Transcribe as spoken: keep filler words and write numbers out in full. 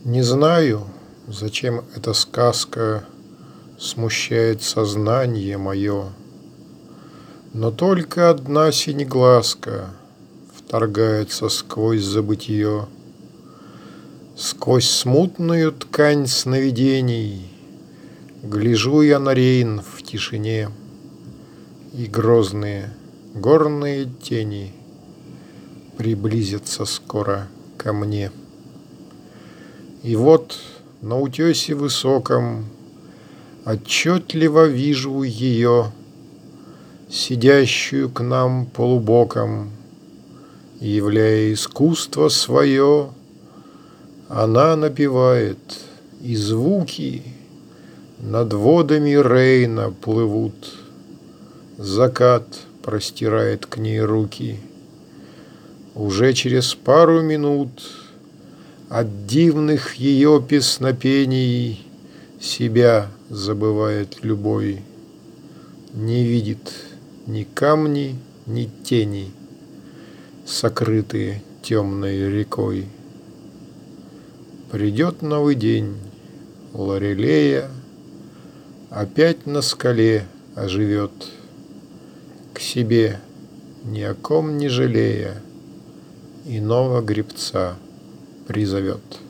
Не знаю, зачем эта сказка смущает сознание мое, но только одна синеглазка вторгается сквозь забытье. Сквозь смутную ткань сновидений гляжу я на Рейн в тишине, и грозные горные тени приблизятся скоро ко мне. И вот на утесе высоком отчетливо вижу ее, сидящую к нам полубоком, являя искусство свое. Она напевает, и звуки над водами Рейна плывут. Закат простирает к ней руки. Уже через пару минут от дивных ее песнопений себя забывает любой. Не видит ни камни, ни тени, сокрытые темной рекой. Придет новый день, Лорелея опять на скале оживет, к себе ни о ком не жалея иного гребца призовет.